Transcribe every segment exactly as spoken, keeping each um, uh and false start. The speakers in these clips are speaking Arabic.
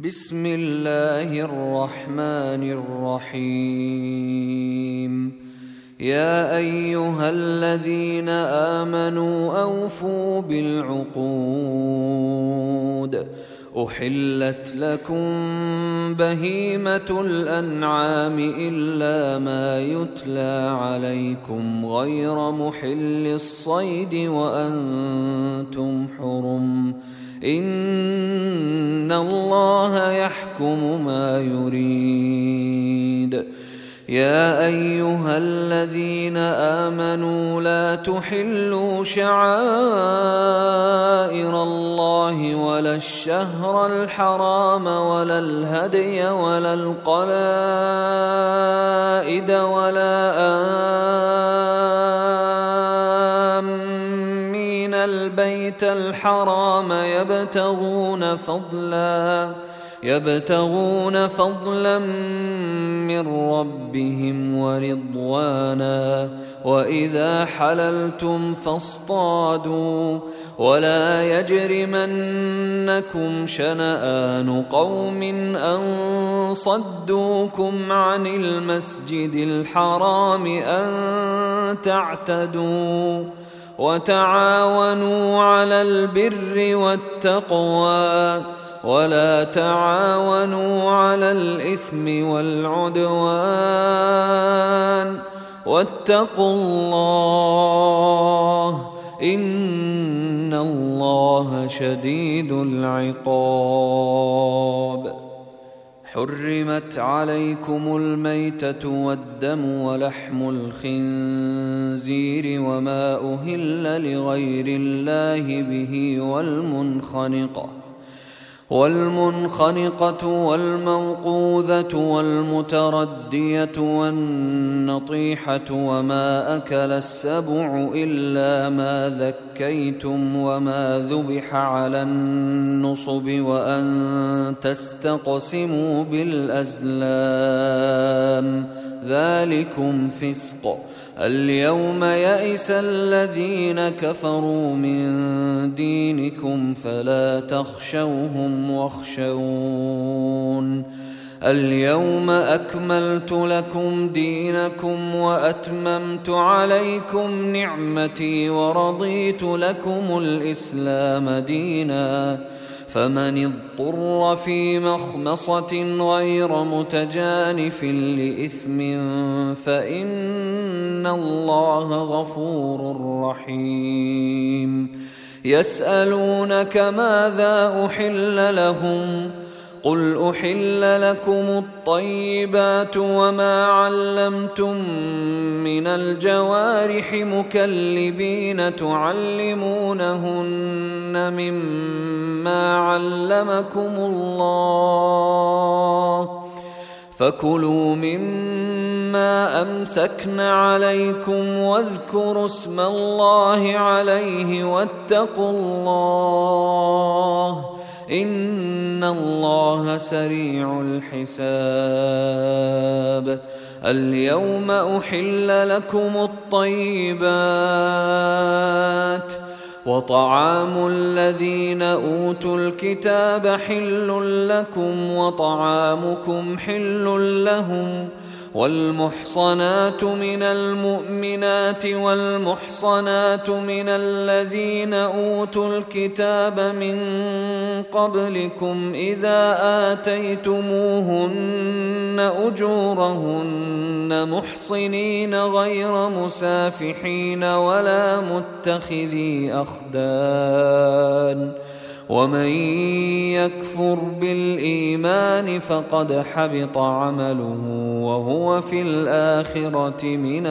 بسم الله الرحمن الرحيم. يا أيها الذين آمنوا أوفوا بالعقود. أحلت لكم بهيمة الأنعام إلا ما يتلى عليكم غير محل الصيد وأنتم حرم. إن الله يحكم ما يريد. يا أيها الذين آمنوا لا تحلوا شعائر الله ولا الشهر الحرام ولا الهدي ولا القلائد ولا آمين البيت الحرام يبتغون فضلا يبتغون فضلا من ربهم ورضوانا. وإذا حللتم فاصطادوا ولا يجرمنكم شنآن قوم أن صدوكم عن المسجد الحرام أن تعتدوا. وتعاونوا على البر والتقوى ولا تعاونوا على الإثم والعدوان. واتقوا الله إن الله شديد العقاب. حرمت عليكم الميتة والدم ولحم الخنزير وما أهل لغير الله به والمنخنقة والمنخنقة والموقوذة والمتردية والنطيحة وما أكل السبع إلا ما ذكيتم وما ذبح على النصب وأن تستقسموا بالأزلام ذلكم فسق. اليوم يئس الذين كفروا من دينكم فلا تخشوهم واخشون. اليوم أكملت لكم دينكم وأتممت عليكم نعمتي ورضيت لكم الإسلام دينا. فمن اضطر في مخمصة غير متجانف لإثم فإن الله غفور رحيم. يسألونك ماذا أحل لهم قل أحل لكم الطيبات وما علمتم من الجوارح مكلبين تعلمونهن مما علمكم الله فكلوا مما أمسكن عليكم واذكروا اسم الله عليه واتقوا الله إن الله سريع الحساب. اليوم أحل لكم الطيبات وطعام الذين أوتوا الكتاب حل لكم وطعامكم حل لهم. والمحصنات من المؤمنات والمحصنات من الذين أوتوا الكتاب من قبلكم إذا آتيتموهن أجورهن محصنين غير مسافحين ولا متخذي أخدان. ومن يكفر بالإيمان فقد حبط عمله وهو في الآخرة من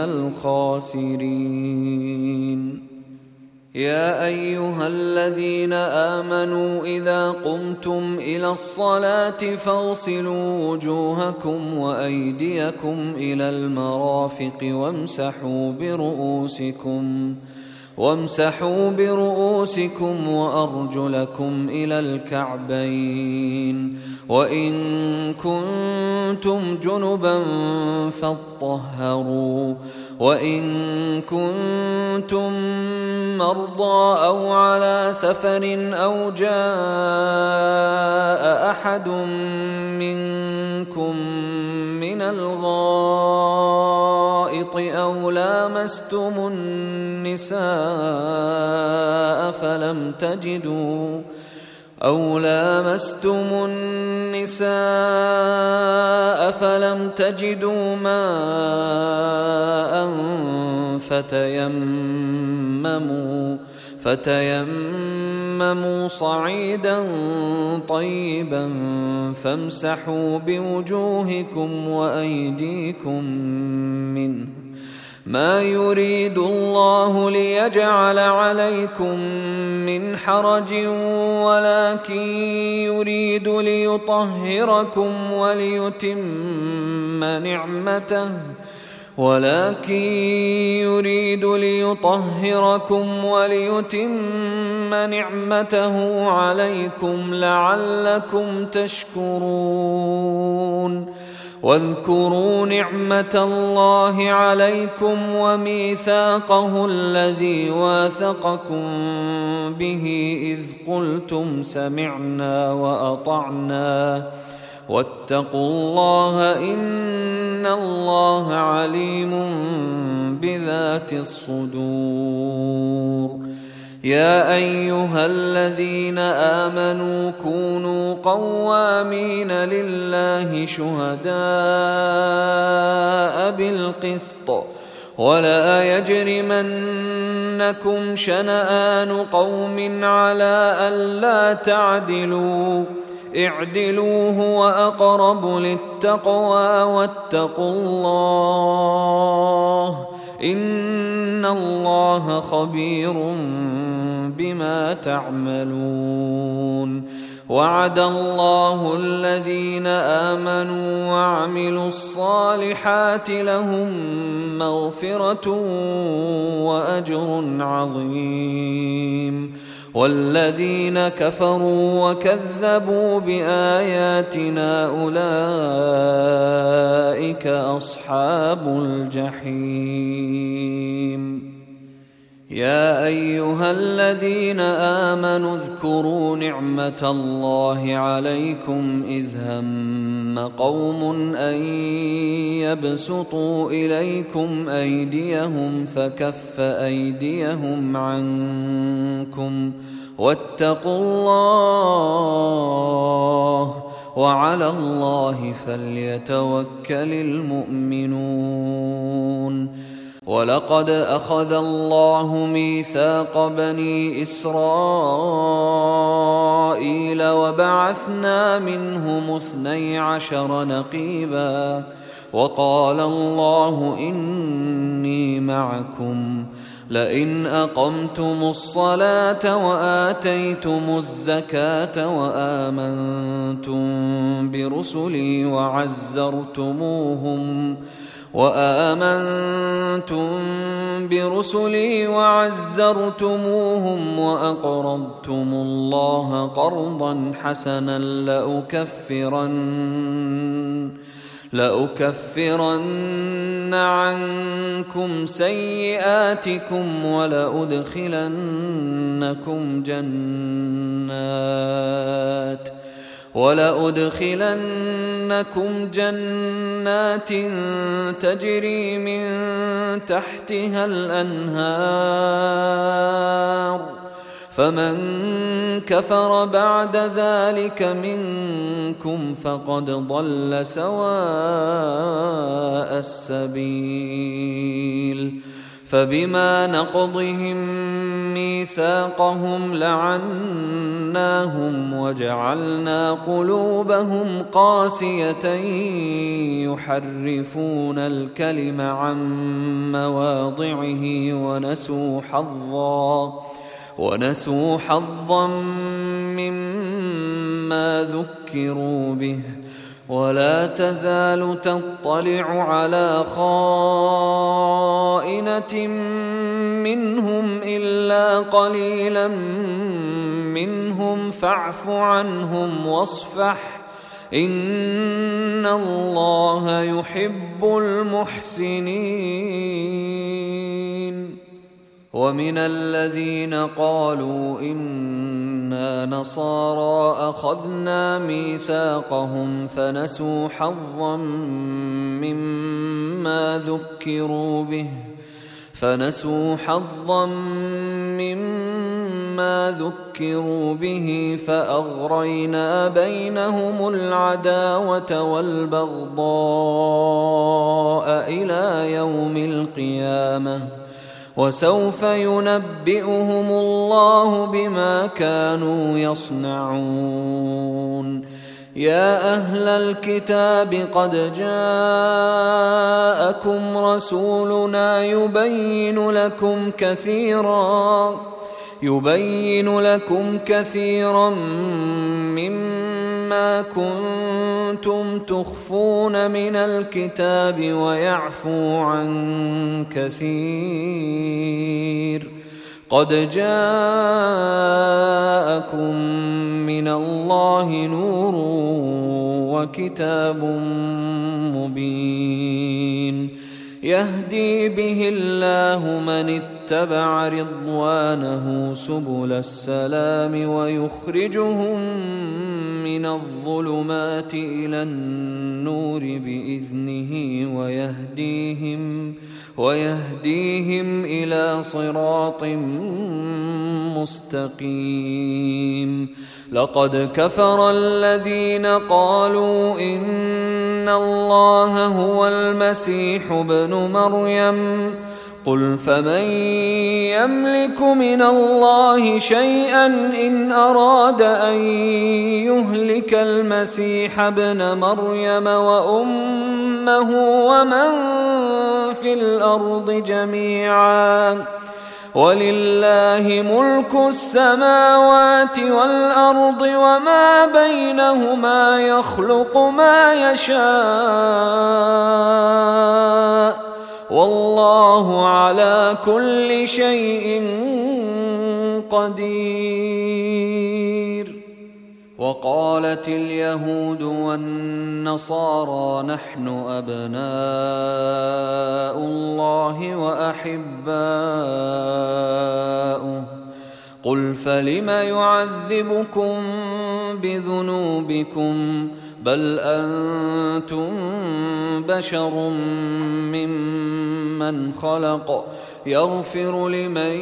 الخاسرين. يا أيها الذين آمنوا إذا قمتم إلى الصلاة فاغسلوا وجوهكم وأيديكم إلى المرافق وامسحوا برؤوسكم وامسحوا برؤوسكم وأرجلكم إلى الكعبين. وإن كنتم جنبا فاطهروا وإن كنتم مرضى أو على سفر أو جاء أحد منكم من الغائط أو لامستم النساء فلم تجدوا أو لامستم النساء فلم تجدوا ماء فتيمموا فتيمموا صعيدا طيبا فامسحوا بوجوهكم وأيديكم منه ما يريد الله ليجعل عليكم من حرج ولكن يريد ليطهركم وليتم نعمته ولكن يريد ليطهركم وليتم نعمته عليكم لعلكم تشكرون واذكروا نعمة الله عليكم وميثاقه الذي واثقكم به إذ قلتم سمعنا وأطعنا واتقوا الله إن الله عليم بذات الصدور يا أيها الذين آمنوا كونوا قوامين لله شهداء بالقسط ولا يجرمنكم شنآن قوم على ألا تعدلوا اعدلوا هو أقرب للتقوى واتقوا الله إن الله خبير بما تعملون وعد الله الذين آمنوا وعملوا الصالحات لهم مغفرة وأجر عظيم والذين كفروا وكذبوا بآياتنا أولئك أصحاب الجحيم يا أيها الذين آمنوا اذكروا نعمة الله عليكم إذ هم قوم أن يبسطوا إليكم أيديهم فكف أيديهم عنكم واتقوا الله وعلى الله فليتوكل المؤمنون ولقد أخذ الله ميثاق بني إسرائيل وبعثنا منهم اثني عشر نقيبا وقال الله إني معكم لئن أقمتم الصلاة وآتيتم الزكاة وآمنتم برسلي وعزرتموهم وآمنتم برسلي وعزرتموهم وأقرضتم الله قرضا حسنا لأكفرن لأكفرن عنكم سيئاتكم ولأدخلنكم جنات ولأدخلنكم جنات تجري من تحتها الأنهار فمن كفر بعد ذلك منكم فقد ضل سواء السبيل فبما نقضهم ميثاقهم لعناهم وجعلنا قلوبهم قاسية يحرفون الكلم عن مواضعه ونسوا حظا ونسوا حظا مما ذكروا به ولا تزال تطلع على خائنة منهم إلا قليلا منهم فاعف عنهم واصفح إن الله يحب المحسنين. ومن الذين قالوا إنا نصارى أخذنا ميثاقهم فنسوا حظا مما ذكروا به فنسوا حظا مما ذكروا به فأغرينا بينهم العداوة والبغضاء إلى يوم القيامة وسوف ينبئهم الله بما كانوا يصنعون. يا أهل الكتاب قد جاءكم رسولنا يبين لكم كثيرا يبين لكم كثيرا مما كنتم تخفون من الكتاب ويعفو عن كثير. قد جاءكم من الله نور وكتاب مبين يهدي به الله من اتبع رضوانه سبل السلام ويخرجهم من الظلمات إلى النور بإذنه ويهديهم ويهديهم إلى صراط مستقيم. لقد كفر الذين قالوا إن الله هو المسيح ابن مريم قل فمن يملك من الله شيئا إن أراد أن يهلك المسيح ابن مريم وأمه ومن في الأرض جميعا ولله ملك السماوات والأرض وما بينهما يخلق ما يشاء والله على كل شيء قدير. وقالت اليهود والنصارى نحن أبناء الله وأحباؤه قل فلم يعذبكم بذنوبكم بل أنتم بشر ممن خلق يغفر لمن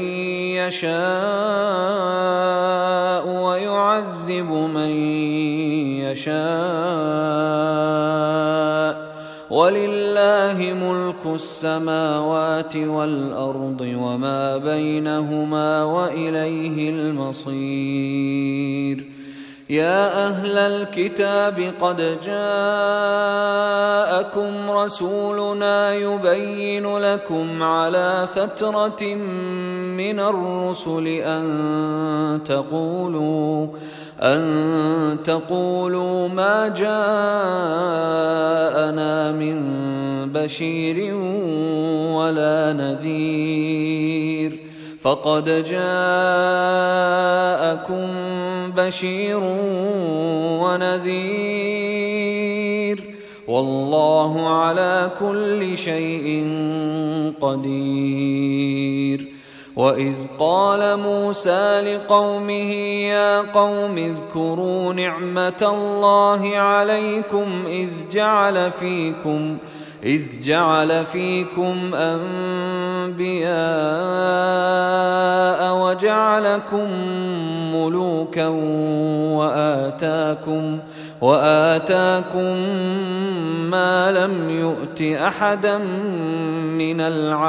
يشاء ويعذب من يشاء ولله ملك السماوات والأرض وما بينهما وإليه المصير. يا أهل الكتاب قد جاءكم رسولنا يبين لكم على فترة من الرسل أن تقولوا أن تقولوا ما جاءنا من بشير ولا نذير فقد جاءكم بشير ونذير والله على كل شيء قدير. وإذ قال موسى لقومه يا قوم اذكروا نعمة الله عليكم إذ جعل فيكم إذ جعل فيكم أنبياء وجعلكم ملوكا وآتاكم وآتاكم ما لم يؤت أحدا من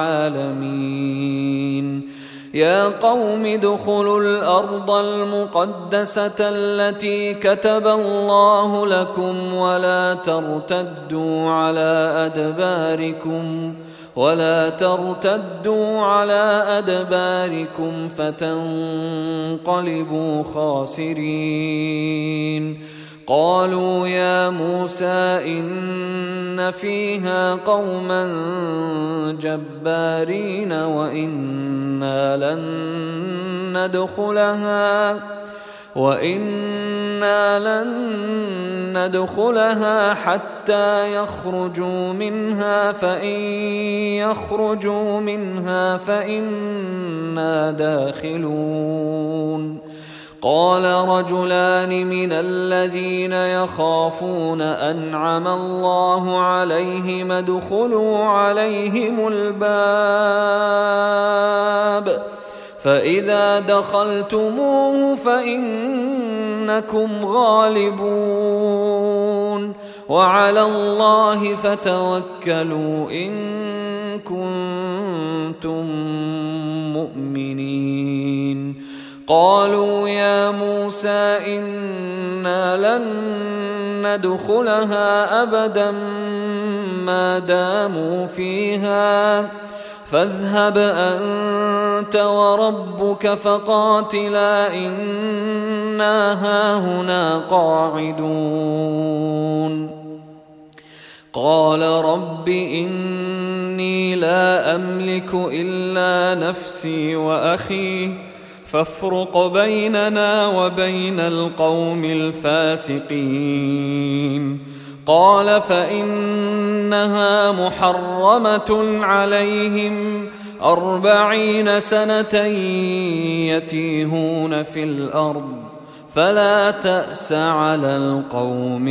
العالمين. يا قوم ادخلوا الأرض المقدسة التي كتب الله لكم ولا ترتدوا على أدباركم ولا ترتدوا على أدباركم فتنقلبوا خاسرين. قالوا يا موسى إن فيها قوما جبارين وإنا لن ندخلها وإنا لن ندخلها حتى يخرجوا منها فإن يخرجوا منها فإنا داخلون. قال رجلان من الذين يخافون أنعم الله عليهم ادخلوا عليهم الباب فإذا دخلتموه فإنكم غالبون وعلى الله فتوكلوا إن كنتم مؤمنين. قالوا يا موسى إنا لن ندخلها أبدا ما داموا فيها فاذهب أنت وربك فقاتلا إنا هاهنا قاعدون. قال رب إني لا أملك إلا نفسي وأخي فافرق بيننا وبين القوم الفاسقين. قال فإنها محرمة عليهم أربعين سنة يتيهون في الأرض فلا تأس على القوم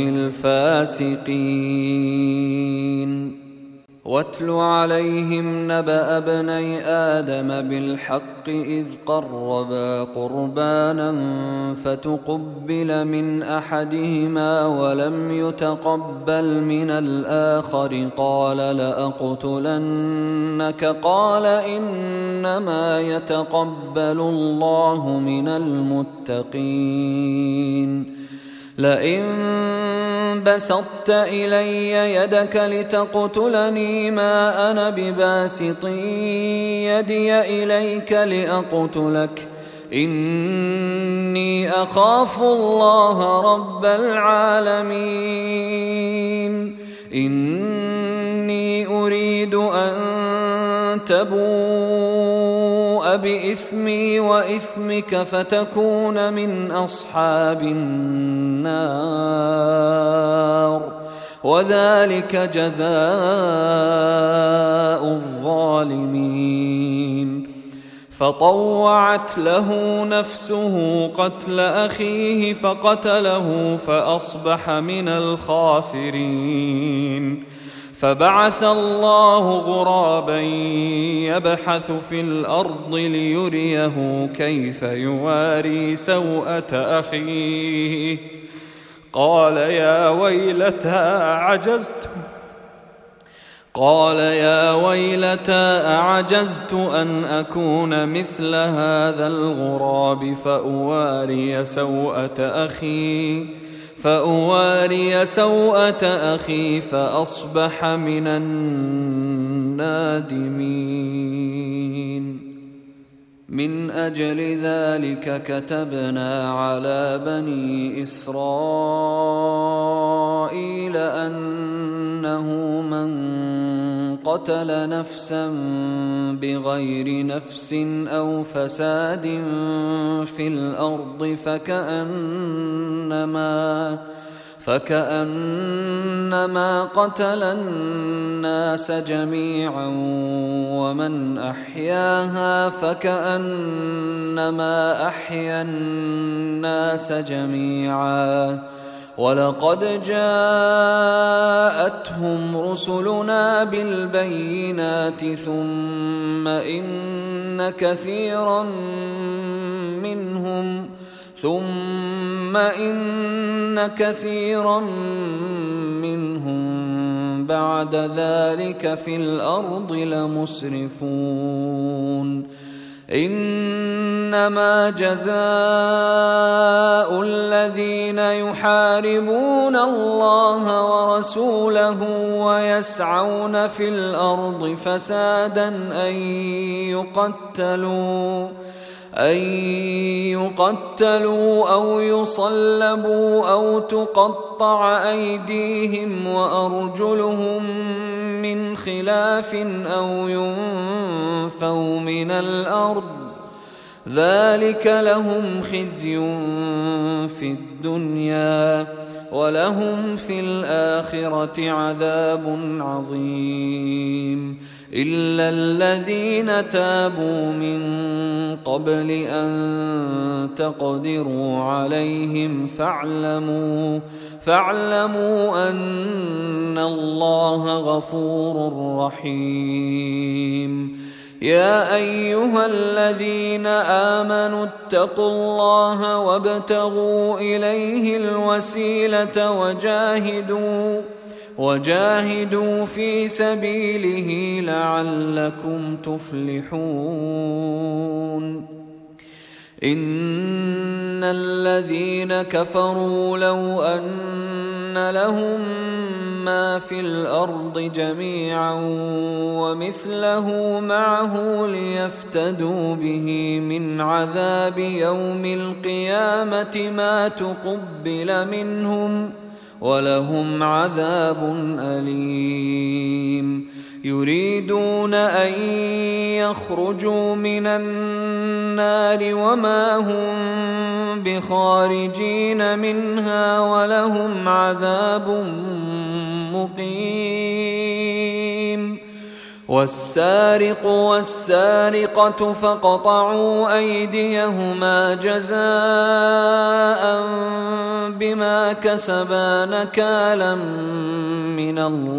الفاسقين. واتل عليهم نبأ ابني آدم بالحق إذ قربا قربانا فتقبل من أحدهما ولم يتقبل من الآخر قال لأقتلنك قال إنما يتقبل الله من المتقين. لئن بسطت إلي يدك لتقتلني ما أنا بباسط يدي إليك لأقتلك إني أخاف الله رب العالمين. إني أريد أن تبوء بإثمي وإثمك فتكون من أصحاب النار وذلك جزاء الظالمين. فطوعت له نفسه قتل أخيه فقتله فأصبح من الخاسرين. فبعث الله غرابا يبحث في الأرض ليريه كيف يواري سوءة أخيه قال يا ويلتى أعجزت قال يا ويلتى أعجزت أن أكون مثل هذا الغراب فأواري سوءة أخي فأواري سوءة أخي فأصبح من النادمين. من أجل ذلك كتبنا على بني إسرائيل أنه من قتل نفسا بغير نفس أو فساد في الأرض فكأنما فكأنما قتل الناس جميعا ومن أحياها فكأنما أحيا الناس جميعا. ولقد جاءتهم رسلنا بالبينات ثم إن كثيرا منهم ثم إن كثيرا منهم بعد ذلك في الأرض لمسرفون. إنما جزاء الذين يحاربون الله ورسوله ويسعون في الأرض فسادا أن يقتلوا أن يقتلوا أو يصلبوا أو تقطع أيديهم وأرجلهم من خلاف أو ينفوا من الأرض ذلك لهم خزي في الدنيا ولهم في الآخرة عذاب عظيم إلا الذين تابوا من قبل أن تقدروا عليهم فاعلموا فاعلموا أن الله غفور رحيم يا أيها الذين آمنوا اتقوا الله وابتغوا إليه الوسيلة وجاهدوا وجاهدوا في سبيله لعلكم تفلحون إن الذين كفروا لو أن لهم ما في الأرض جميعا ومثله معه ليفتدوا به من عذاب يوم القيامة ما تقبل منهم ولهم عذاب أليم يريدون أن يخرجوا من النار وما هم بخارجين منها ولهم عذاب مقيم والسارق والسارقة فاقطعوا أيديهما جزاء بما كسبا نكالا من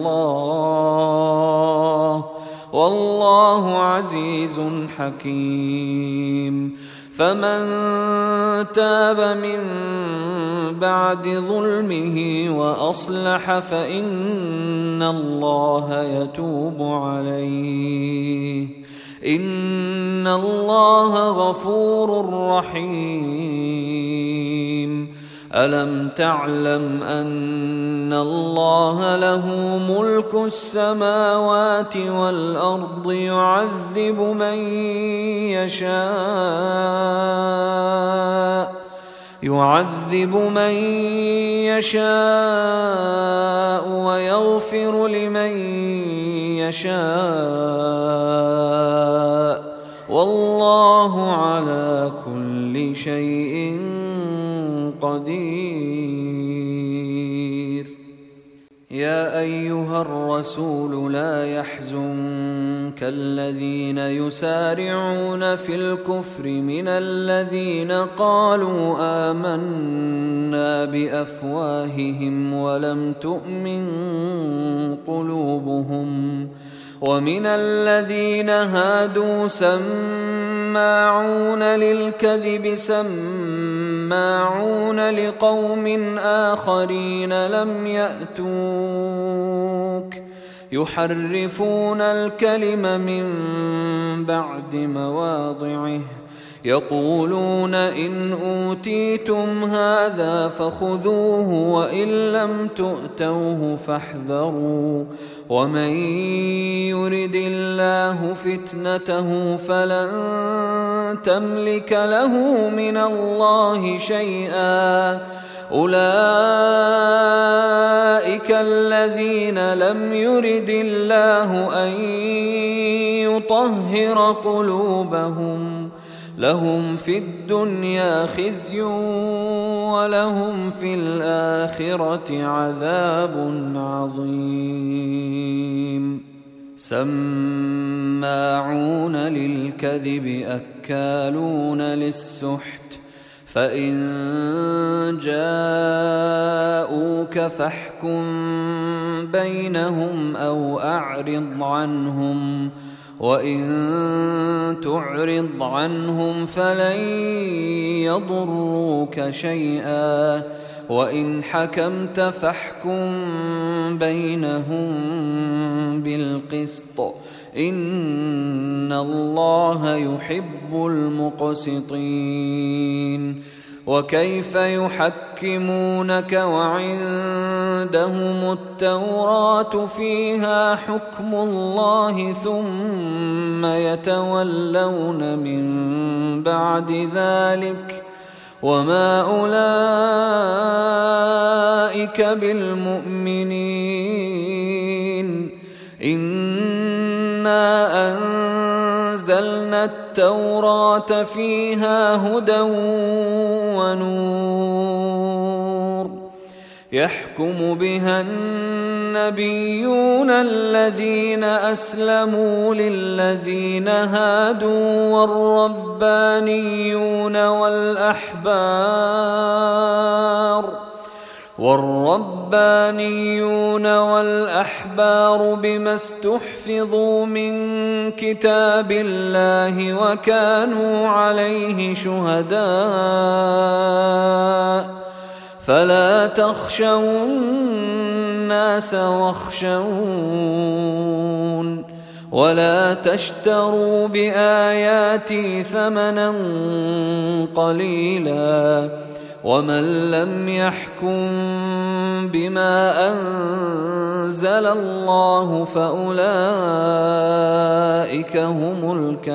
الله والله عزيز حكيم فمن تاب من بعد ظلمه وأصلح فإن الله يتوب عليه إن الله غفور رحيم ألم تعلم أن الله له ملك السماوات والأرض يعذب من يشاء يعذب من يشاء ويغفر لمن يشاء والله على كل شيء قدير يا أيها الرسول لا يحزنك الذين يسارعون في الكفر من الذين قالوا آمنا بأفواههم ولم تؤمن قلوبهم ومن الذين هادوا سماعون للكذب سماعون لقوم آخرين لم يأتوك يحرفون الكلم من بعد مواضعه يقولون إن أوتيتم هذا فخذوه وإن لم تؤتوه فاحذروا ومن يرد الله فتنته فلن تملك له من الله شيئا أولئك الذين لم يرد الله أن يطهر قلوبهم لهم في الدنيا خزي ولهم في الآخرة عذاب عظيم سماعون للكذب أكالون للسحت فإن جاءوك فاحكم بينهم أو أعرض عنهم وإن تعرض عنهم فلن يضروك شيئا وإن حكمت فاحكم بينهم بالقسط إن الله يحب المقسطين وكيف يحكمونك وعندهم التوراة فيها حكم الله ثم يتولون من بعد ذلك وما أولئك بالمؤمنين إنا أنزلنا أنزلنا التوراة فيها هدى ونور يحكم بها النبيون الذين أسلموا للذين هادوا والربانيون والأحبار والربانيون والأحبار بما استحفظوا من كتاب الله وكانوا عليه شهداء فلا تخشوا الناس واخشون ولا تشتروا بآياتي ثمنا قليلا ومن لم يحكم بما أنزل الله فأولئك هم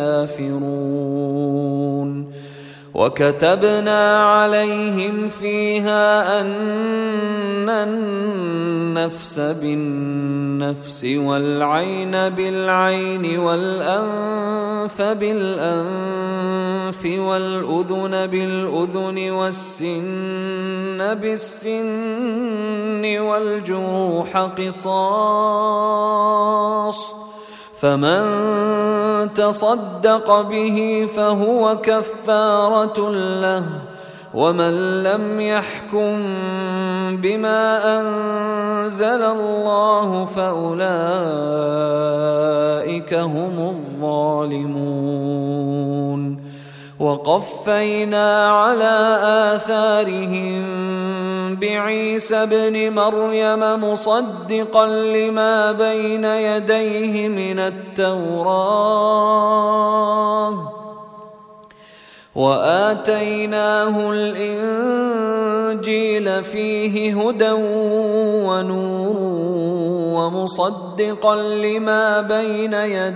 الكافرون وكتبنا عليهم فيها أن النفس بالنفس والعين بالعين والأنف بالأنف والأذن بالأذن والسن بالسن والجروح قصاص فمن تصدق به فهو كفارة له ومن لم يحكم بما أنزل الله فأولئك هم الظالمون وقفينا على آثارهم بعيسى ابن مريم مصدقا لما بين يديه من التوراة وآتيناه الإنجيل فيه هدى ونور ومصدقا لما بين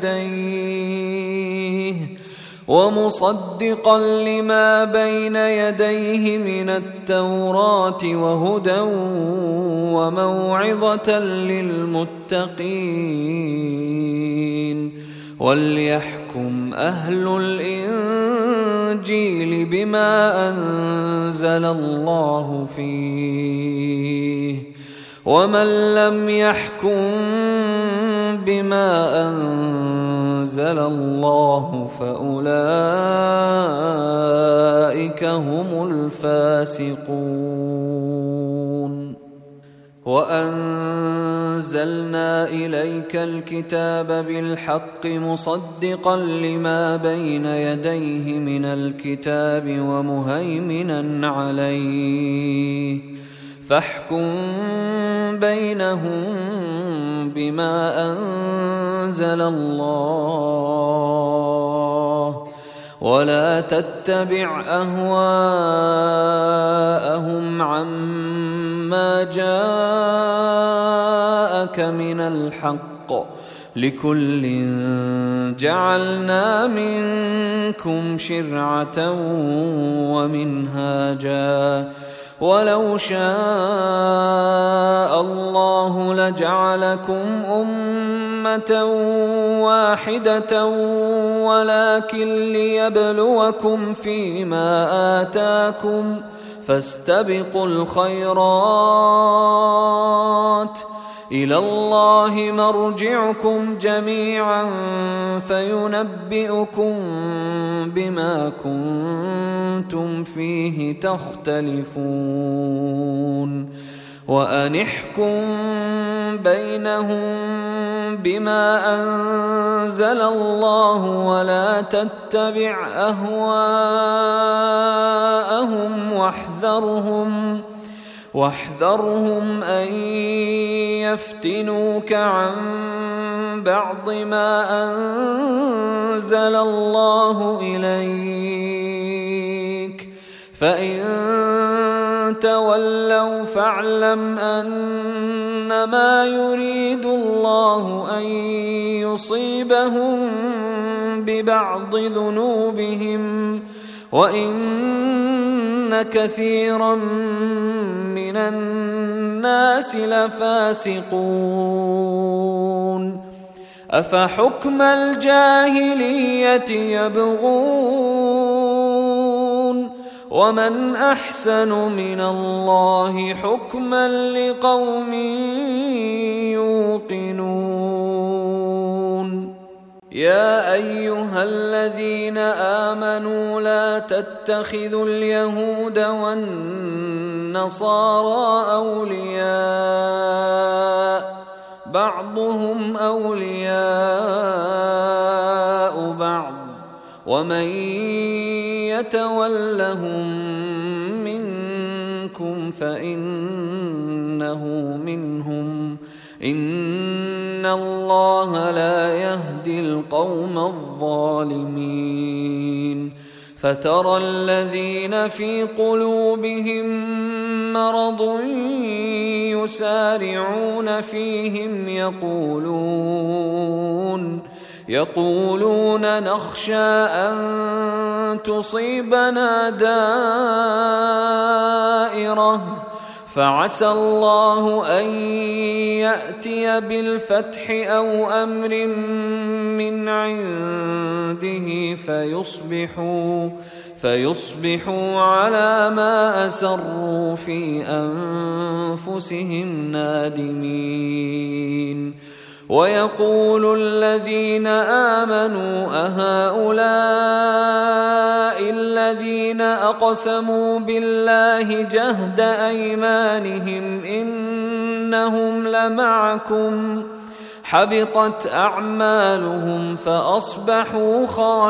يديه ومصدقا لما بين يديه من التوراة وهدى وموعظة للمتقين وليحكم أهل الإنجيل بما أنزل الله فيه ومن لم يحكم بما أنزل الله فأولئك هم الفاسقون وأنزلنا إليك الكتاب بالحق مصدقا لما بين يديه من الكتاب ومهيمنا عليه فاحكم بينهم بما أنزل الله ولا تتبع أهواءهم عما جاءك من الحق لكل جعلنا منكم شرعة ومنهاجا ولو شاء الله لجعلكم أمة واحدة ولكن ليبلوكم فيما آتاكم فاستبقوا الخيرات إلى الله مرجعكم جميعا فينبئكم بما كنتم فيه تختلفون وأن احكم بينهم بما أنزل الله ولا تتبع أهواءهم واحذرهم واحذرهم أن يفتنوك عن بعض ما أنزل الله إليك فإن تولوا فاعلم أنما يريد الله أن يصيبهم ببعض ذنوبهم وإن كثيرا من الناس لفاسقون أفحكم الجاهلية يبغون ومن أحسن من الله حكما لقوم يوقنون يا أيها الذين آمنوا لا تتخذوا اليهود والنصارى أولياء بعضهم أولياء بعض ومن يتولهم منكم فإنه منهم إن الله لا يهدي القوم الظالمين فترى الذين في قلوبهم مرض يسارعون فيهم يقولون يقولون نخشى أن تصيبنا دائرة فعسى الله أن يأتي بالفتح أو أمر من عنده فيصبحوا فيصبحوا على ما أسروا في أنفسهم نادمين ويقول الذين آمنوا أهؤلاء الذين أقسموا بالله جهد أيمانهم إنهم لمعكم حبطت أعمالهم فأصبحوا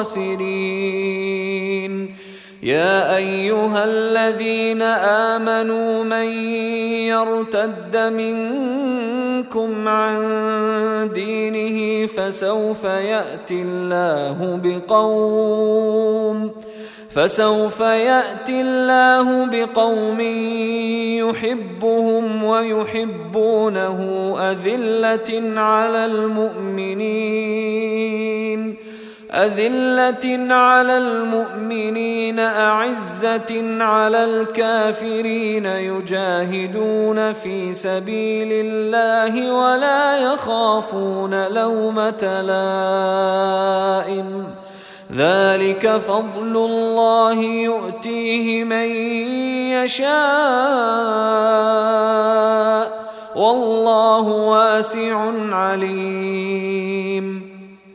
خاسرين يا أيها الذين آمنوا من يرتد منكم عن دينه فسوف يأتي الله بقوم فسوف يأتي الله بقوم يحبهم ويحبونه أذلة على المؤمنين أذلة على المؤمنين أعزة على الكافرين يجاهدون في سبيل الله ولا يخافون لومة لائم ذلك فضل الله يؤتيه من يشاء والله واسع عليم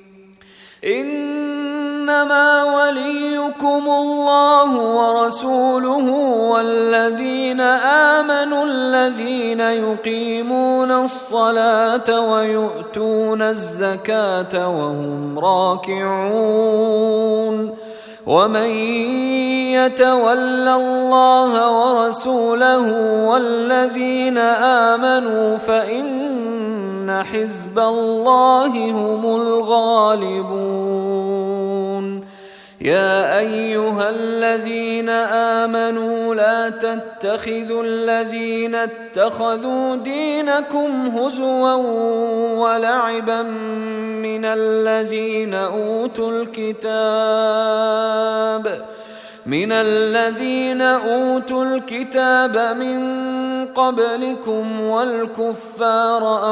إنما وليكم الله ورسوله والذين آمنوا الذين يقيمون الصلاة ويؤتون الزكاة وهم راكعون ومن يتول الله ورسوله والذين آمنوا فإن حزب الله هم الغالبون يا أيها الذين آمنوا لا تتخذوا الذين اتخذوا دينكم هزوا ولعبا من الذين أوتوا الكتاب من الذين أوتوا الكتاب من قبلكم والكفار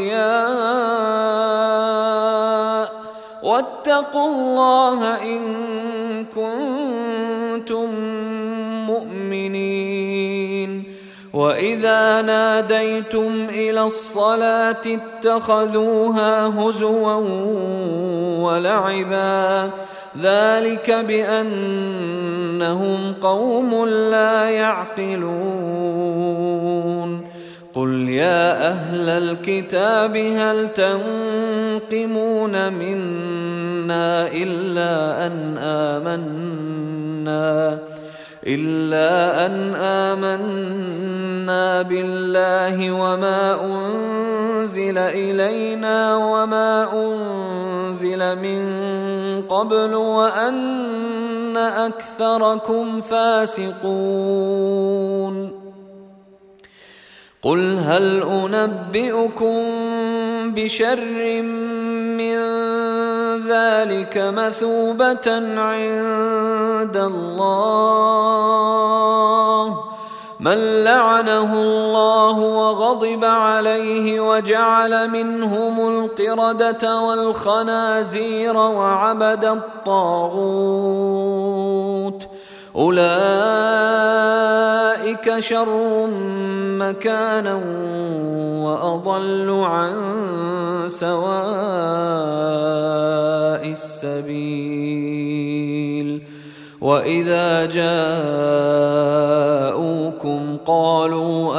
أولياء واتقوا الله إن كنتم مؤمنين وإذا ناديتم إلى الصلاة اتخذوها هزوا ولعبا ذلك بأنهم قوم لا يعقلون قل يا أهل الكتاب هل تنقمون منا إلا أن آمنا إلا أن آمنا بالله وما أنزل إلينا وما أنزل من قبل وأن أكثركم فاسقون قل هل أنبئكم بشر من ذلك مثوبة عند الله من لعنه الله وغضب عليه وجعل منهم القردة والخنازير وعبد الطاغوت أولئك شر مكانا وأضل عن سواء السبيل وإذا جاءوكم قالوا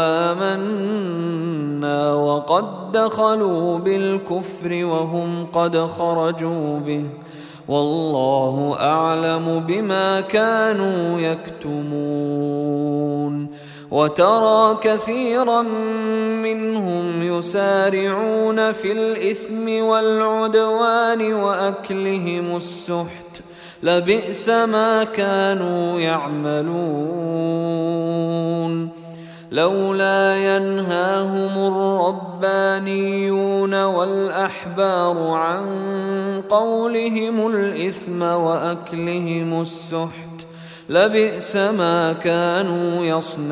آمنا وقد دخلوا بالكفر وهم قد خرجوا به والله أعلم بما كانوا يكتمون وترى كثيرا منهم يسارعون في الإثم والعدوان وأكلهم السحت لبئس ما كانوا يعملون لولا ينهاهم الربانيون والأحبار عن قولهم الإثم وأكلهم السحت لبئس ما كانوا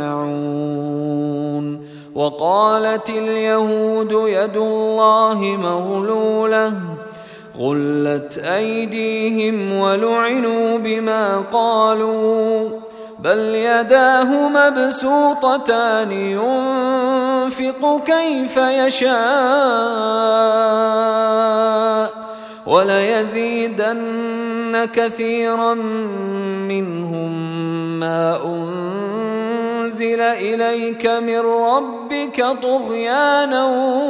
يصنعون وقالت اليهود يد الله مغلولة غلت أيديهم ولعنوا بما قالوا بل يداه مبسوطتان ينفق كيف يشاء وليزيدن كثيرا منهم ما أنزل إليك من ربك طغيانا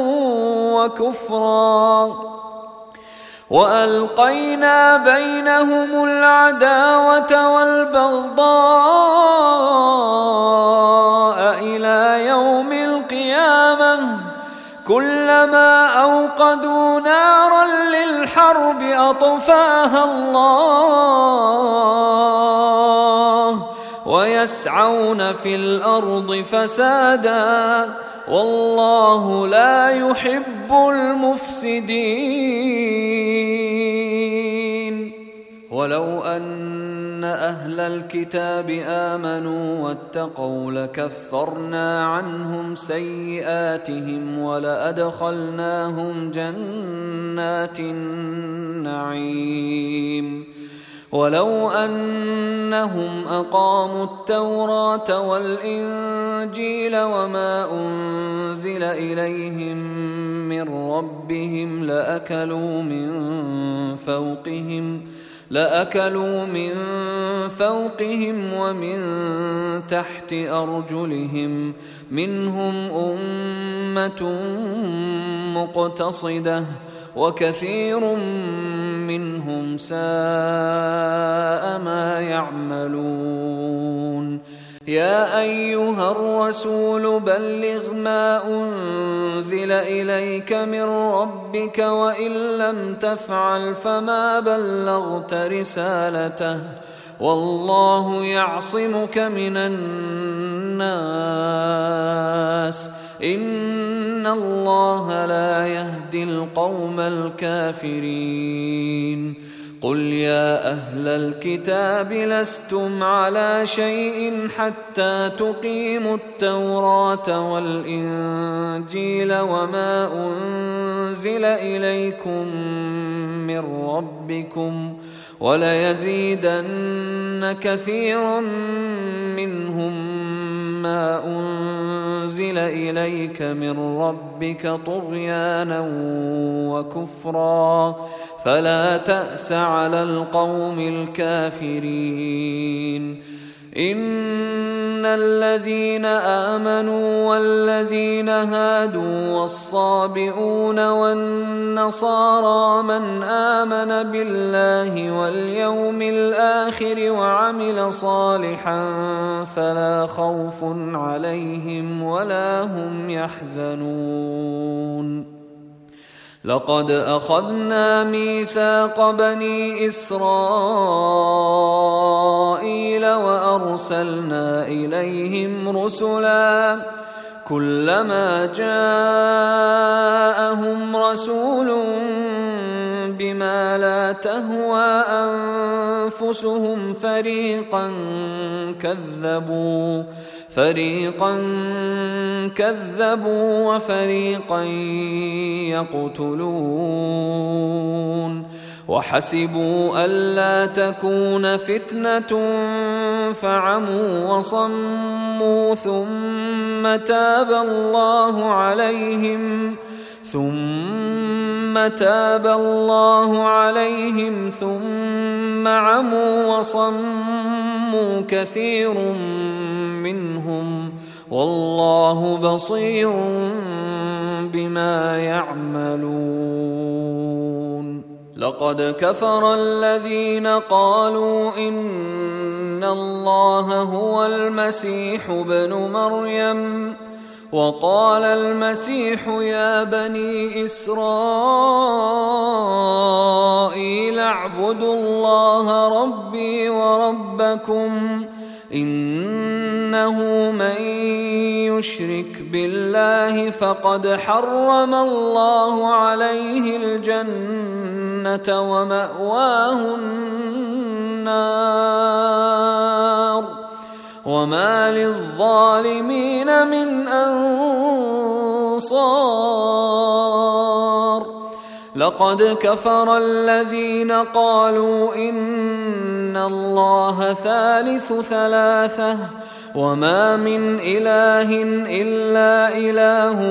وكفرا وألقينا بينهم العداوة والبغضاء إلى يوم القيامة كلما أوقدوا نارا للحرب أطفاها الله ويسعون في الأرض فسادا والله لا يحب المفسدين ولو أن أهل الكتاب آمنوا واتقوا لكفرنا عنهم سيئاتهم ولأدخلناهم جنات النعيم ولو أنهم أقاموا التوراة والإنجيل وما أنزل إليهم من ربهم لأكلوا من فوقهم لأكلوا من فوقهم ومن تحت أرجلهم منهم أمة مقتصدة وكثير منهم ساء ما يعملون يا أيها الرسول بلغ ما أنزل إليك من ربك وإن لم تفعل فما بلغت رسالته والله يعصمك من الناس إن الله لا يهدي القوم الكافرين قل يا أهل الكتاب لستم على شيء حتى تقيموا التوراة والإنجيل وما أنزل إليكم من ربكم وليزيدن كثيرا منهم ما أنزل إليك من ربك طغيانا وكفرا فلا تأس على القوم الكافرين إن الذين آمنوا والذين هادوا والصابئون والنصارى من آمن بالله واليوم الآخر وعمل صالحا فلا خوف عليهم ولا هم يحزنون لقد أخذنا ميثاق بني إسرائيل وأرسلنا إليهم رسلا كلما جاءهم رسول بما لا تهوى أنفسهم فريقا كذبوا فريقا كذبوا وفريقا يقتلون وحسبوا ألا تكون فتنة فعموا وصموا ثم تاب الله عليهم ثم تاب الله عليهم ثم عموا وصموا كثير منهم والله بصير بما يعملون. لقد كفر الذين قالوا إن الله هو المسيح ابن مريم وقال المسيح يا بني إسرائيل اعبدوا الله ربي وربكم إنه من يشرك بالله فقد حرم الله عليه الجنة ومأواه النار وما للظالمين من أنصار. لقد كفر الذين قالوا إن الله ثالث ثلاثة وما من إله إلا إله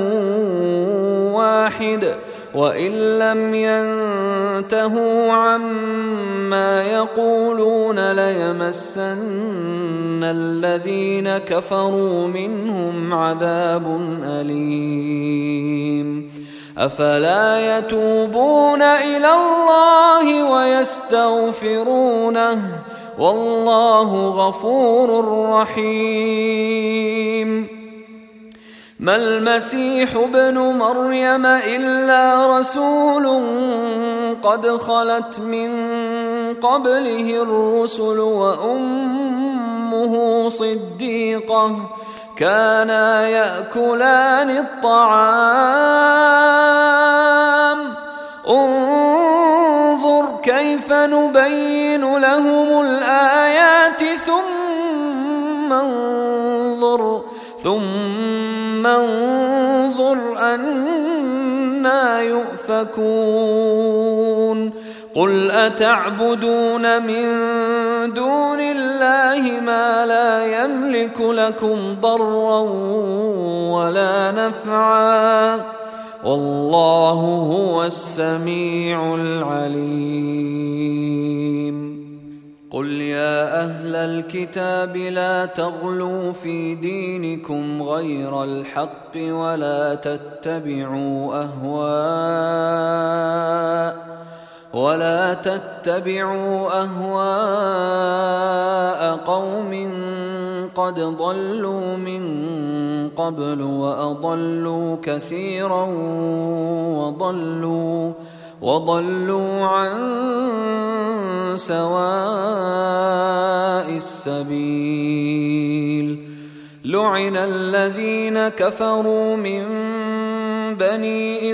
واحد وإن لم ينتهوا عما يقولون ليمسن الذين كفروا منهم عذاب أليم. أفلا يتوبون إلى الله ويستغفرونه والله غفور رحيم. ما المسيح ابن مريم إلا رسول قد خلت من قبله الرسل وأمه صديقة كانا يأكلان الطعام انظر كيف نبين لهم الآيات ثم انظر ثم انظر أنى يؤفكون. قل أتعبدون من دون الله ما لا يملك لكم ضرا ولا نفعا والله هو السميع العليم. قل يا أهل الكتاب لا تغلوا في دينكم غير الحق ولا تتبعوا أهواء ولا تتبعوا أهواء قوم قد ضلوا من قبل وأضلوا كثيرا وضلوا وضلوا عن سواء السبيل. لعن الذين كفروا من بني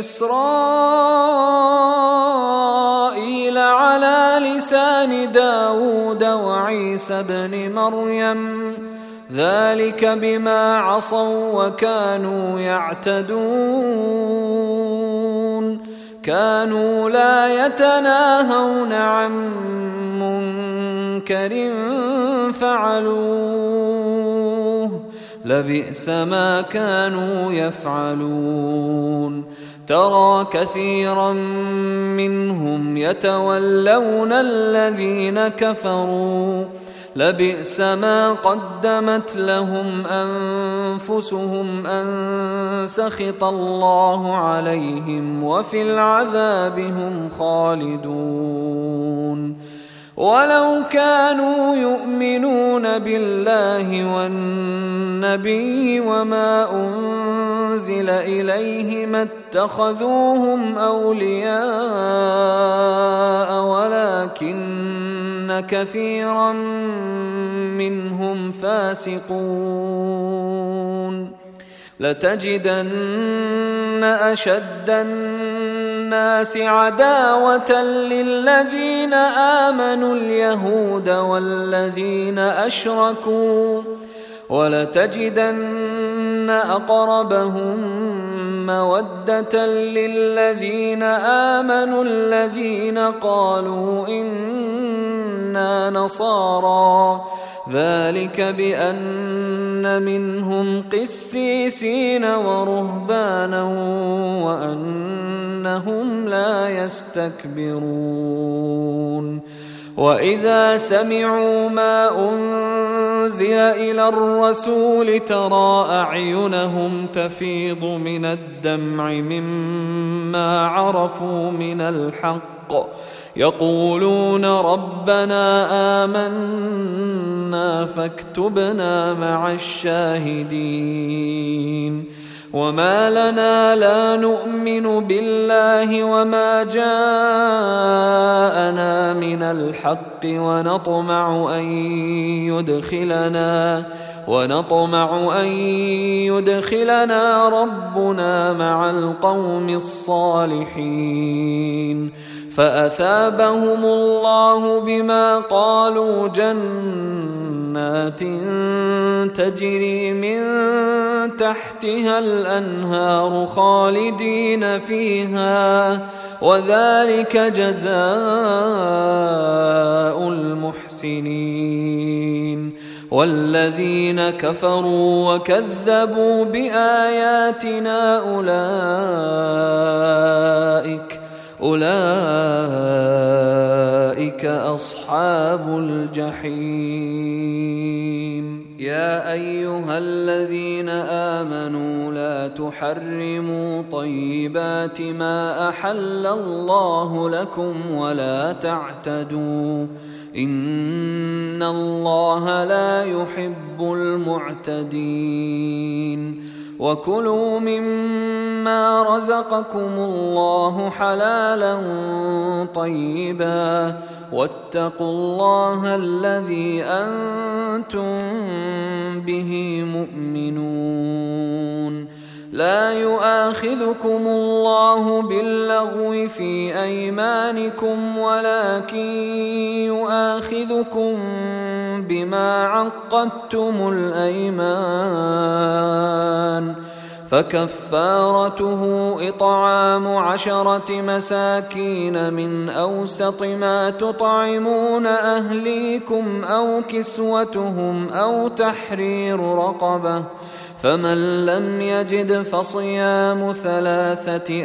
إسرائيل على لسان داود وعيسى بن مريم ذلك بما عصوا وكانوا يعتدون كانوا لا يتناهون عن منكر فعلوه لبئس ما كانوا يفعلون. ترى كثيرا منهم يتولون الذين كفروا لبئس ما قدمت لهم أنفسهم أن سخط الله عليهم وفي العذاب هم خالدون. ولو كانوا يؤمنون بالله والنبي وما أنزل إليه ما اتخذوهم أولياء ولكن كثيرا منهم فاسقون. لتجدن أشد الناس عداوة للذين آمنوا اليهود والذين أشركوا ولتجدن أقربهم مودة للذين آمنوا الذين قالوا إنا نصارى ذلك بأن منهم قسيسين ورهبانا وأنهم لا يستكبرون وإذا سمعوا ما أنزل إلى الرسول ترى أعينهم تفيض من الدمع مما عرفوا من الحق يقولون ربنا آمنا فاكتبنا مع الشاهدين وما لنا لا نؤمن بالله وما جاءنا من الحق ونطمع أن يدخلنا ونطمع أن يدخلنا ربنا مع القوم الصالحين فأثابهم الله بما قالوا جنات تجري من تحتها الأنهار خالدين فيها وذلك جزاء المحسنين والذين كفروا وكذبوا بآياتنا أولئك أولئك أصحاب الجحيم يا أيها الذين آمنوا لا تحرموا طيبات ما أحل الله لكم ولا تعتدوا إن الله لا يحب المعتدين وكلوا مما رزقكم الله حلالا طيبا واتقوا الله الذي أنتم به مؤمنون لا يؤاخذكم الله باللغو في أيمانكم ولكن يؤاخذكم بما عقدتم الأيمان فكفارته إطعام عشرة مساكين من أوسط ما تطعمون أهليكم أو كسوتهم أو تحرير رقبة فمن لم يجد فصيام ثلاثة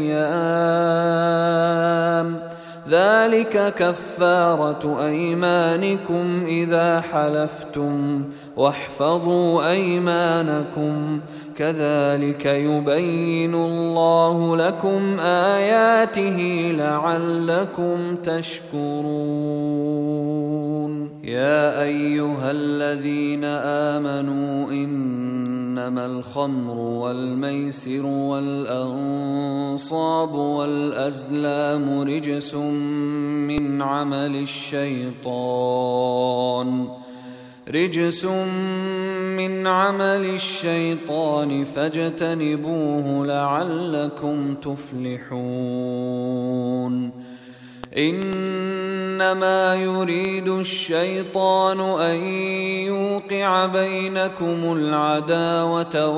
أيام ذلك كفارة أيمانكم إذا حلفتم واحفظوا أيمانكم كذلك يبين الله لكم آياته لعلكم تشكرون يا أيها الذين آمنوا إنما الخمر والميسر والأنصاب والأزلام رجس من عمل الشيطان رجس من عمل الشيطان فاجتنبوه لعلكم تفلحون إنما يريد الشيطان أن يوقع بينكم العداوة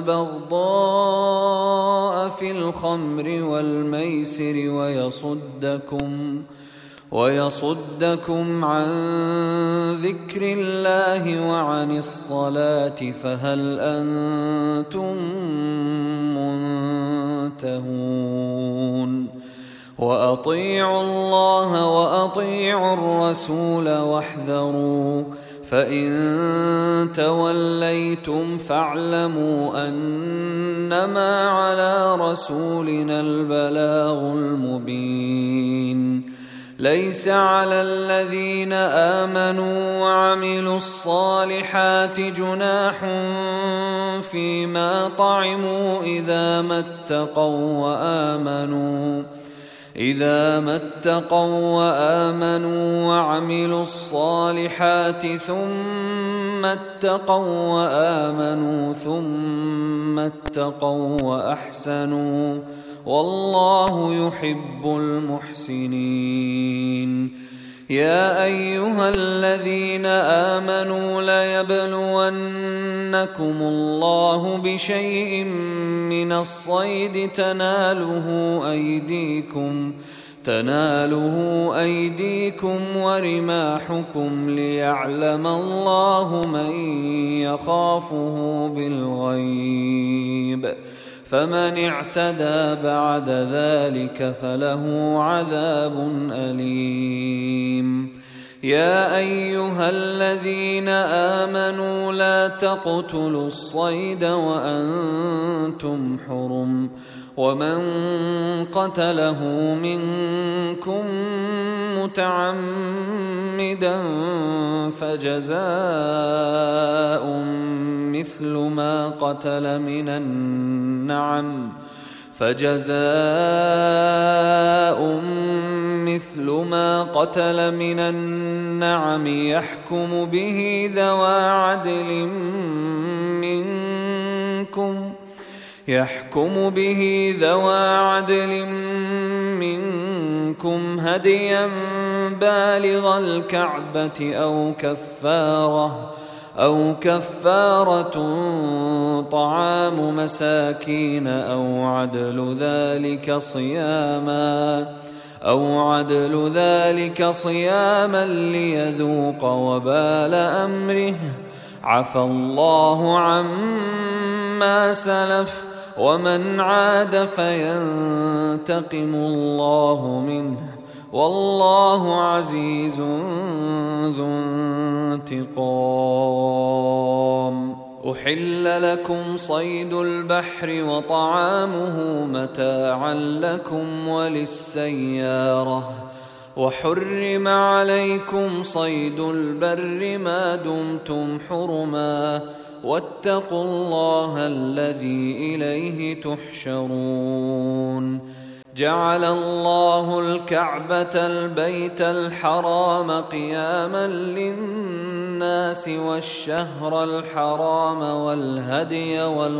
والبغضاء في الخمر والميسر ويصدكم ويصدكم عن ذكر الله وعن الصلاة فهل أنتم منتهون وأطيعوا الله وأطيعوا الرسول واحذروا فإن توليتم فاعلموا أنما على رسولنا البلاغ المبين ليس على الذين آمنوا وعملوا الصالحات جناح فيما طعموا إذا ما اتقوا وآمنوا إذا ما اتقوا وآمنوا وعملوا الصالحات ثم اتقوا وآمنوا ثم اتقوا وأحسنوا والله يحب المحسنين يا أيها الذين آمنوا ليبلونكم الله بشيء من الصيد تناله أيديكم تناله أيديكم ورماحكم ليعلم الله من يخافه بالغيب، فمن اعتدى بعد ذلك فله عذاب أليم. يا أيها الذين آمنوا لا تقتلوا الصيد وأنتم حرم، ومن قتله منكم متعمدا فجزاء مثل ما قتل من النعم فجزاء مثل ما قتل من النعم يحكم به ذوى عدل منكم يحكم به ذوى عدل منكم هديا بالغ الكعبة أو كفارة أو كفارة طعام مساكين أو عدل ذلك صياما أو عدل ذلك صياما ليذوق وبال أمره، عفى الله عما سلف، ومن عاد فينتقم الله منه، والله عزيز ذو انتقام. أحل لكم صيد البحر وطعامه متاعا لكم وللسيارة، وحرم عليكم صيد البر ما دمتم حرما، واتقوا الله الذي إليه تحشرون. جعل الله الكعبة البيت الحرام قياما للناس والشهر الحرام والهدي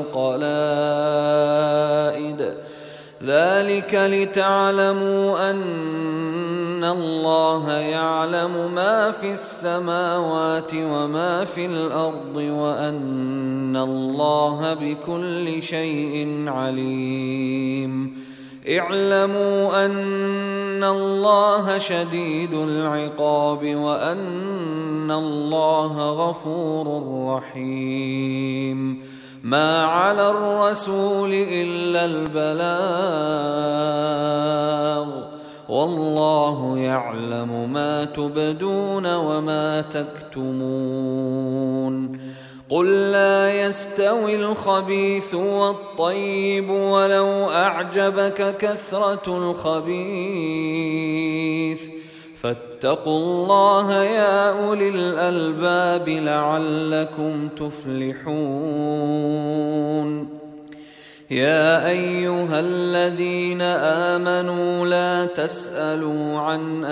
والقلائد، ذلك لتعلموا أن الله يعلم ما في السماوات وما في الأرض، وأن الله بكل شيء عليم. اعلموا أن الله شديد العقاب، وأن الله غفور رحيم. ما على الرسول إلا البلاغ، والله يعلم ما تبدون وما تكتمون. قل لا يستوي الخبيث والطيب ولو أعجبك كثرة الخبيث، فاتقوا الله يا أولي الألباب لعلكم تفلحون. يا أيها الذين آمنوا لا تسألوا عن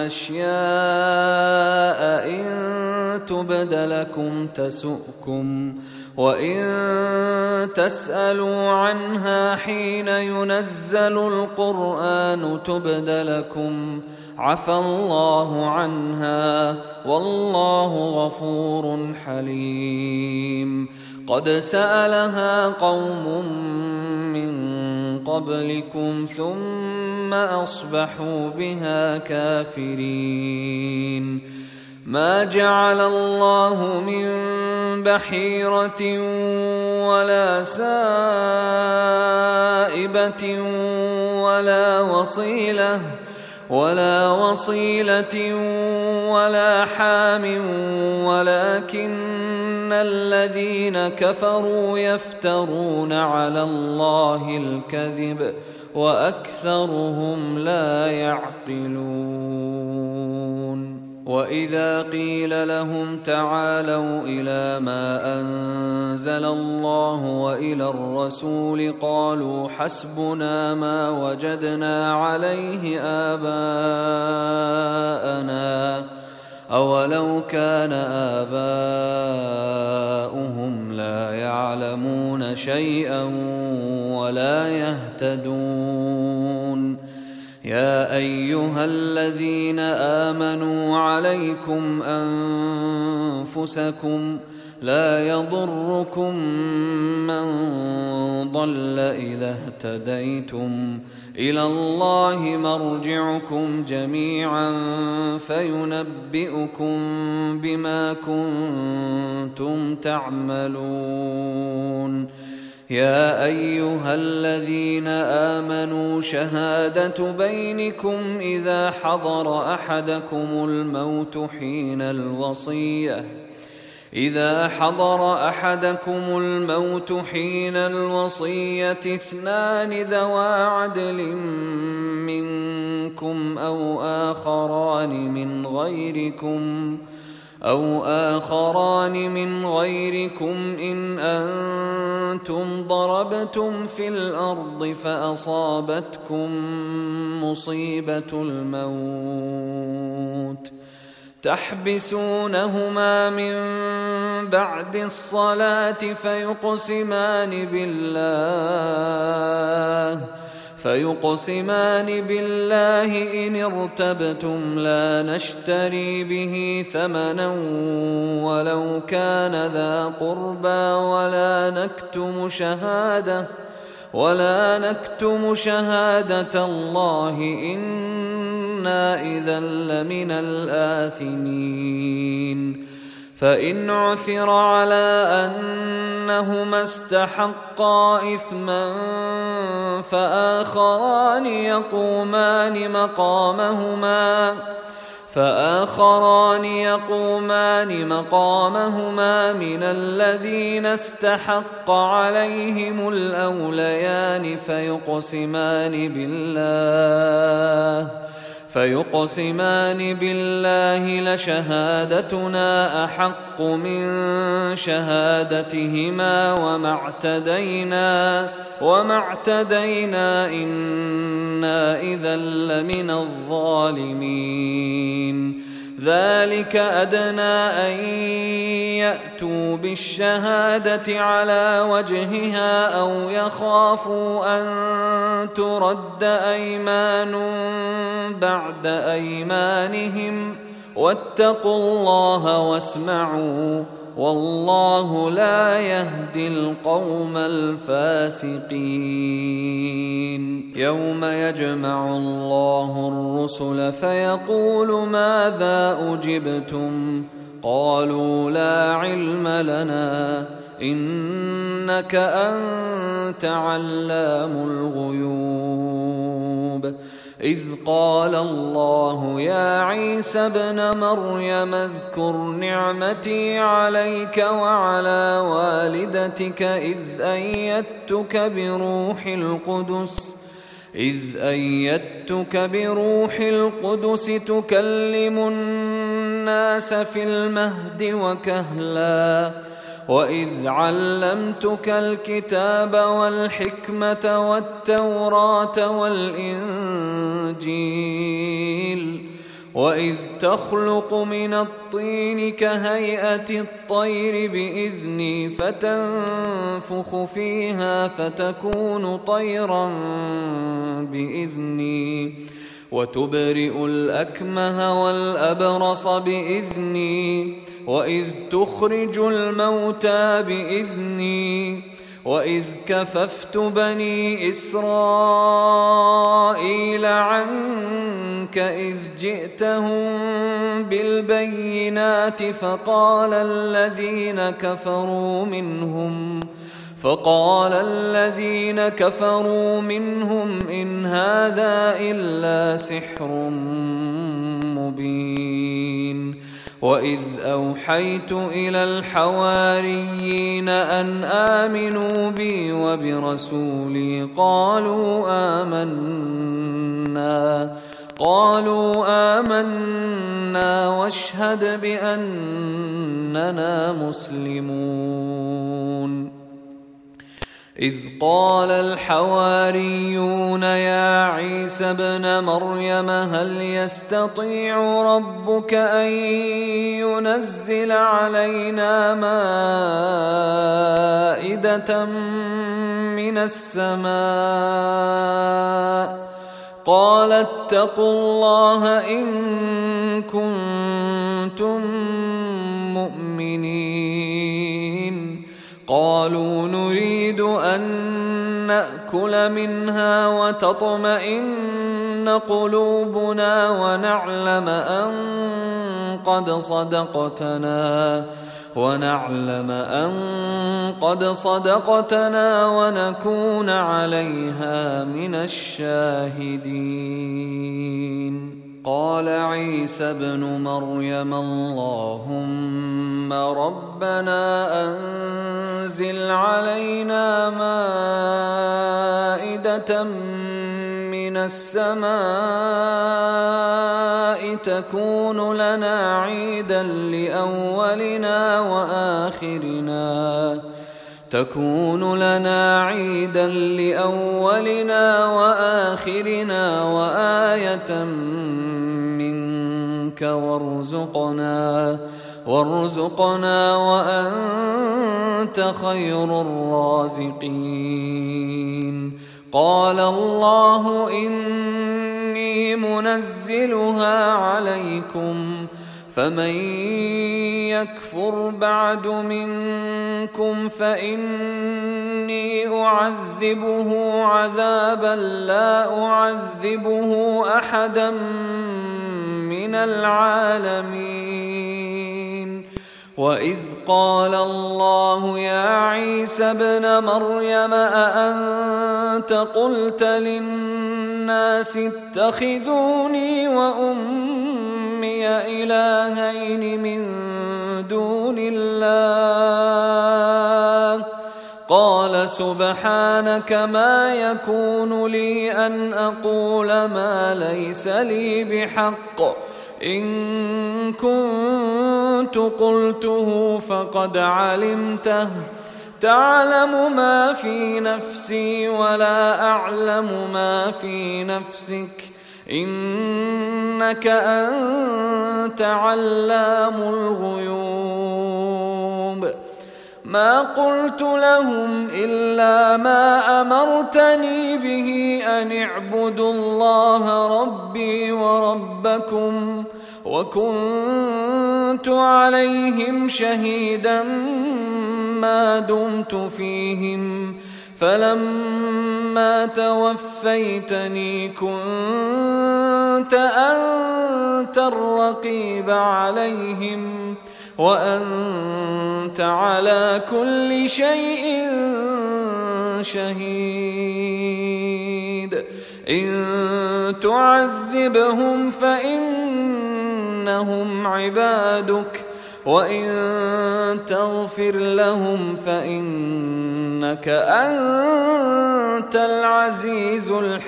أشياء إن تبد لكم تسؤكم، وإن تسألوا عنها حين ينزل القرآن تبد لكم عفى الله عنها، والله غفور حليم. قد سألها قوم من قبلكم ثم أصبحوا بها كافرين. ما جعل الله من بحيرة ولا سائبة ولا وصيلة ولا وصيلة ولا حام، ولكن الذين كفروا يفترون على الله الكذب وأكثرهم لا يعقلون. وإذا قيل لهم تعالوا إلى ما أنزل الله وإلى الرسول قالوا حسبنا ما وجدنا عليه آباءنا، أولو كان آباؤهم لا يعلمون شيئا ولا يهتدون. يا أيها الذين آمنوا عليكم أنفسكم لا يضركم من ضل إذا اهتديتم إلى الله مرجعكم جميعا فينبئكم بما كنتم تعملون. يا أيها الذين آمنوا شهادة بينكم إذا حضر أحدكم الموت حين الوصية إذا حضر أحدكم الموت حين الوصية اثنان ذوا عدل منكم أو آخران من غيركم أو آخران من غيركم إن أنتم ضربتم في الأرض فأصابتكم مصيبة الموت تحبسونهما من بعد الصلاة فيقسمان بالله فيقسمان بالله إن ارتبتم لا نشتري به ثمنا ولو كان ذا قربى ولا نكتم شهادة ولا نكتم شهادة الله إنا إذا لمن الآثمين. فإن عثر على أنهما استحقا إثما فآخران يقومان مقامهما فآخران يقومان مقامهما من الذين استحق عليهم الأوليان فيقسمان بالله فيقسمان بالله لشهادتنا أحق من شهادتهما وما اعتدينا وما اعتدينا إنا إذا لمن الظالمين. ذلك أدنى أن يأتوا بالشهادة على وجهها أو يخافوا أن ترد أيمان بعد أيمانهم واتقوا الله واسمعوا والله لا يهدي القوم الفاسقين. يوم يجمع الله الرسل فيقول ماذا أجبتم قالوا لا علم لنا إنك أنت علام الغيوب. إذ قال الله يا عيسى ابن مريم اذكر نعمتي عليك وعلى والدتك إذ أيدتك بروح القدس إذ أيدتك بروح القدس تكلم الناس في المهد وكهلا وإذ علمتك الكتاب والحكمة والتوراة والإنجيل وإذ تخلق من الطين كهيئة الطير بإذني فتنفخ فيها فتكون طيرا بإذني وتبرئ الأكمه والأبرص بإذني وإذ تخرج الموتى بإذني وإذ كففت بني إسرائيل عنك إذ جئتهم بالبينات فقال الذين كفروا منهم فقال الذين كفروا منهم إن هذا إلا سحر مبين. وإذ أوحيت إلى الحواريين أن آمنوا بي وبرسولي قالوا آمنا قالوا آمنا واشهد بأننا مسلمون. إذ قال الحواريون يا عيسى ابن مريم هل يستطيع ربك أن ينزل علينا مائدة من السماء قال اتقوا الله إن كنتم مؤمنين. قالوا نريد أن نأكل منها وتطمئن قلوبنا ونعلم أن قد صدقتنا ونعلم أن قد صدقتنا ونكون عليها من الشاهدين. قال عيسى ابن مريم اللهم ربنا أنزل علينا مائدة من السماء تكون لنا عيدا لأولنا وآخرنا تكون لنا عيدا لأولنا وآخرنا وآية منك وارزقنا وارزقنا وأنت خير الرازقين. قال الله إني منزلها عليكم فمن يكفر بعد منكم فإني أعذبه عذابا لا أعذبه أحدا من العالمين. وإذ قال الله يا عيسى ابن مريم أأنت قلت للناس اتخذوني وأمي إلهين من دون الله قال سبحانك ما يكون لي أن أقول ما ليس لي بحق إن كنت قلته فقد علمته تعلم ما في نفسي ولا أعلم ما في نفسك إنك أنت علام الغيوب. ما قلت لهم إلا ما أمرتني به أن اعبدوا الله ربي وربكم وكنت عليهم شهيدا ما دمت فيهم فلما توفيتني كنت أنت الرقيب عليهم وأنت على كل شيء شهيد. إن تعذبهم فإنهم عبادك وإن تغفر لهم فإنك أنت العزيز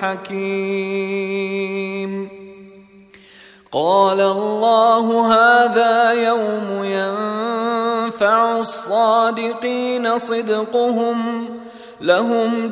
الحكيم. قال الله هذا يوم ينفع الصادقين صدقهم لهم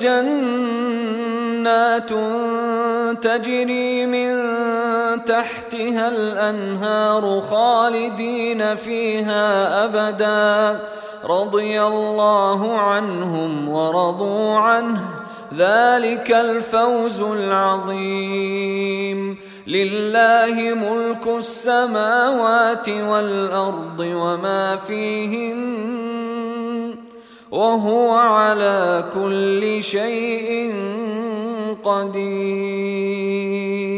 جنات تجري من تحتها الأنهار خالدين فيها أبدا رضي الله عنهم ورضوا عنه ذلك الفوز العظيم. لله ملك السماوات والأرض وما فيهن وهو على كل شيء قدير.